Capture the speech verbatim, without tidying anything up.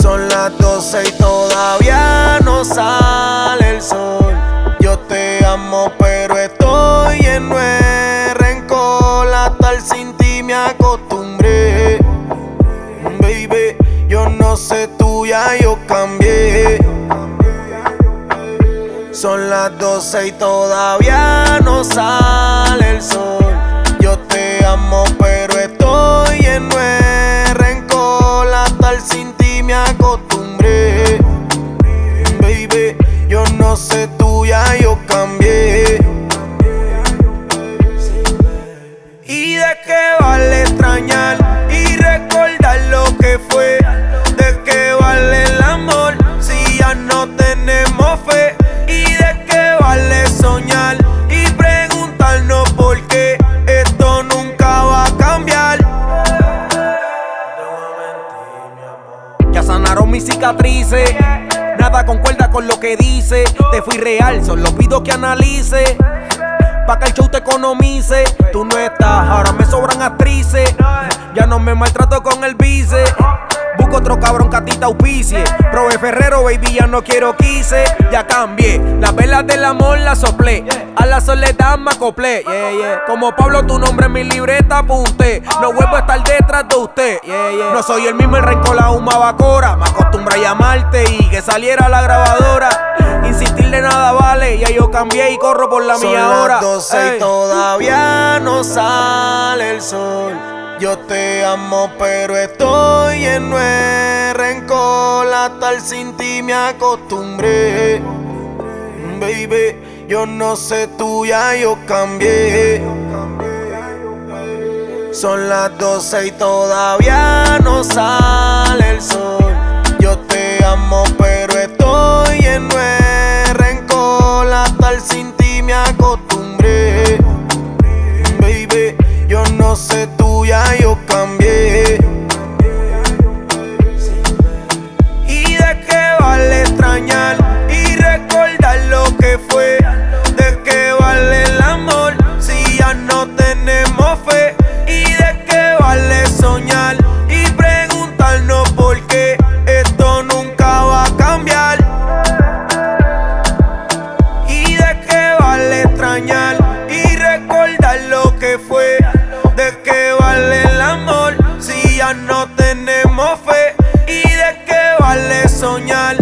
Son las doce y todavía no sale el sol. Yo te amo pero estoy lleno de rencor. A estar sin ti me acostumbré. Baby, yo no sé tú, ya yo cambié. Son las doce y todavía no sale el sol. Yo te amo pero estoy lleno de rencor. A estar sin ti me acostumbré. Baby, yo no sé tú, ya yo cambié. ¿Y de qué vale extrañar y recordar lo que fue? ¿De qué vale el amor si ya no tenemos fe? ¿Y de qué vale soñar y preguntarnos por qué esto nunca va a cambiar? Ya sanaron mis cicatrices, nada concuerda con lo que dice. Te fui real, solo pido que analice, pa' que el show te economice. Tú no estás, ahora me sobran actrices. Ya no me maltrato con el vice. Busco otro cabrón que a ti te auspicie. Prove Ferrero, baby, ya no quiero quise. Ya cambié, las velas del amor las soplé. A la soledad me acoplé, yeah, yeah. Como Pablo tu nombre en mi libreta apunté. No vuelvo a estar detrás de usted, yeah, yeah. No soy el mismo, el rencor aún me abacora. Me acostumbro a llamarte y que saliera la grabadora. Insistirle nada vale, ya yo cambié y corro por la mía hora. Son las doce y todavía no sale el sol. Yo te amo pero estoy lleno de rencor. A estar sin ti me acostumbré. Baby, yo no sé tú, ya yo cambié. Son las doce y todavía no sale el sol. Yo te amo pero estoy lleno de rencor. A estar sin ti me acostumbré. Baby, yo no sé tú, ya yo cambié. ¿Y de qué vale extrañar y recordar lo que fue? ¿De qué vale el amor si ya no tenemos fe? ¿Y de qué vale soñar y preguntarnos por qué esto nunca va a cambiar? ¿Y de qué vale extrañar y recordar lo que fue? ¿De qué vale el amor si ya no tenemos fe? ¿Y de qué vale soñar